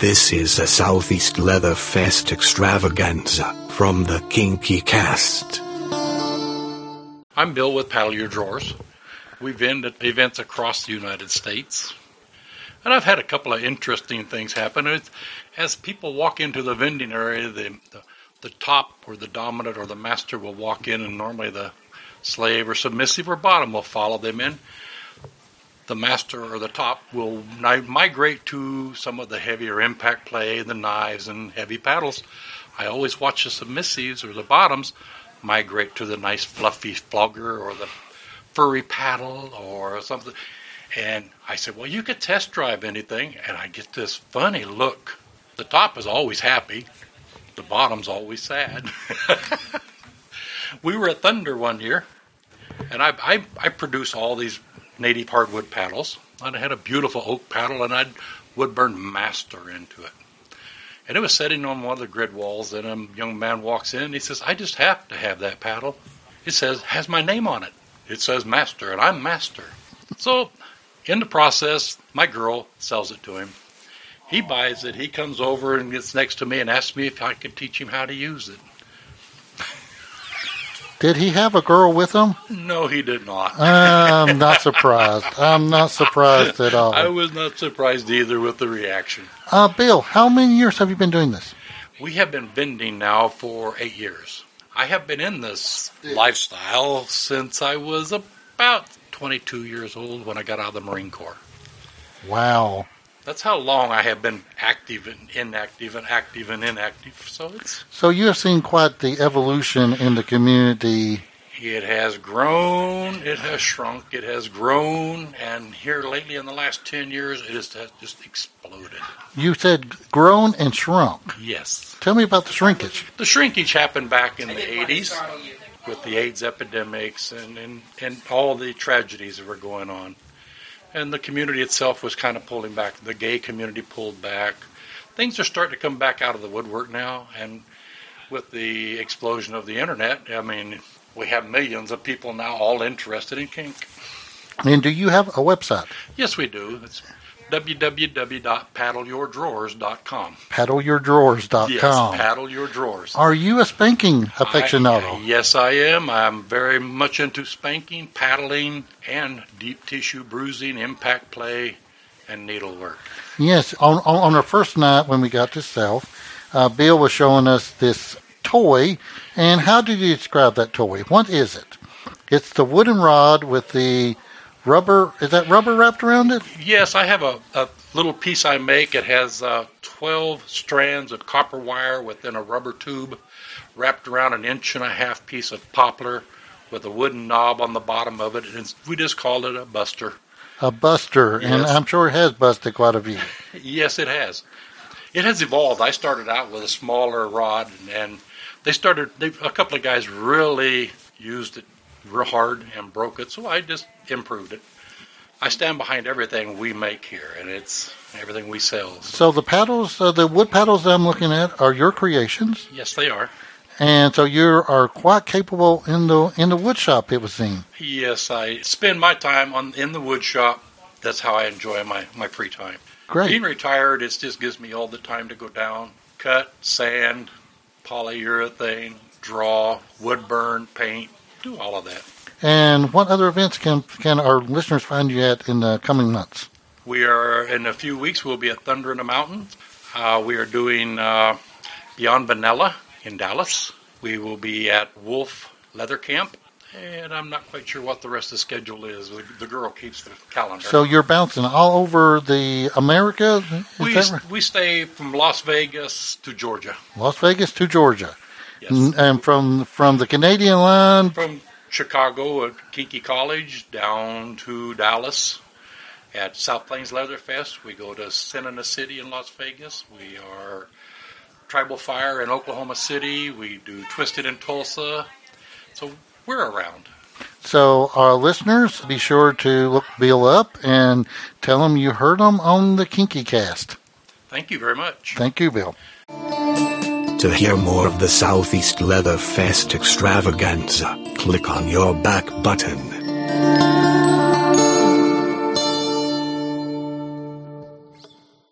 This is a Southeast Leather Fest extravaganza from the Kinky Cast. I'm Bill with Paddle Your Drawers. We've been at events across the United States. And I've had a couple of interesting things happen. As people walk into the vending area, the top or the dominant or the master will walk in, and normally the slave or submissive or bottom will follow them in. The master or the top will migrate to some of the heavier impact play, the knives and heavy paddles. I always watch the submissives or the bottoms migrate to the nice fluffy flogger or the furry paddle or something. And I said, well, you could test drive anything. And I get this funny look. The top is always happy. The bottom's always sad. We were at Thunder one year, and I produce all these native hardwood paddles. And I had a beautiful oak paddle, and I'd Woodburn Master into it. And it was sitting on one of the grid walls, and a young man walks in, and he says, I just have to have that paddle. It has my name on it. It says Master, and I'm Master. So, in the process, my girl sells it to him. He buys it. He comes over and gets next to me and asks me if I could teach him how to use it. Did he have a girl with him? No, he did not. I'm not surprised. I'm not surprised at all. I was not surprised either with the reaction. Bill, how many years have you been doing this? We have been vending now for 8 years. I have been in this lifestyle since I was about 22 years old when I got out of the Marine Corps. Wow. That's how long I have been active and inactive and active and inactive. So you have seen quite the evolution in the community. It has grown, it has shrunk, it has grown, and here lately in the last 10 years, it has just exploded. You said grown and shrunk. Yes. Tell me about the shrinkage. The shrinkage happened back in the 80s with the AIDS epidemics and all the tragedies that were going on. And the community itself was kind of pulling back. The gay community pulled back. Things are starting to come back out of the woodwork now. And with the explosion of the internet, I mean, we have millions of people now all interested in kink. And do you have a website? Yes, we do. It's www.paddleyourdrawers.com. Paddleyourdrawers.com. Yes, Paddle Your Drawers. Are you a spanking aficionado? Yes, I am. I'm very much into spanking, paddling, and deep tissue bruising, impact play, and needlework. Yes. On our first night when we got to South, Bill was showing us this toy. And how did you describe that toy? What is it? It's the wooden rod with the rubber. Is that rubber wrapped around it? Yes, I have a little piece I make. It has 12 strands of copper wire within a rubber tube wrapped around an 1.5 inch piece of poplar with a wooden knob on the bottom of it. And we just called it a buster. A buster, yes. And I'm sure it has busted quite a few. Yes, it has. It has evolved. I started out with a smaller rod, and a couple of guys really used it real hard and broke it, so I just improved it. I stand behind everything we make here, and it's everything we sell. So the paddles, the wood paddles that I'm looking at, are your creations? Yes, they are. And so you are quite capable in the wood shop, it was seen. Yes, I spend my time in the wood shop. That's how I enjoy my free time. Great. Being retired, it just gives me all the time to go down, cut, sand, polyurethane, draw, wood burn, paint, do all of that. And what other events can our listeners find you at in the coming months? We are, in a few weeks, we'll be at Thunder in the Mountains. We are doing Beyond Vanilla in Dallas. We will be at Wolf Leather Camp. And I'm not quite sure what the rest of the schedule is. The girl keeps the calendar. So you're bouncing all over the America? We stay from Las Vegas to Georgia. Las Vegas to Georgia. Yes. And from the Canadian line? From Chicago at Kinky College down to Dallas at South Plains Leather Fest. We go to Cinena City in Las Vegas. We are Tribal Fire in Oklahoma City. We do Twisted in Tulsa. So we're around. So our listeners, be sure to look Bill up and tell him you heard him on the Kinky Cast. Thank you very much. Thank you, Bill. To hear more of the Southeast Leather Fest extravaganza, click on your back button.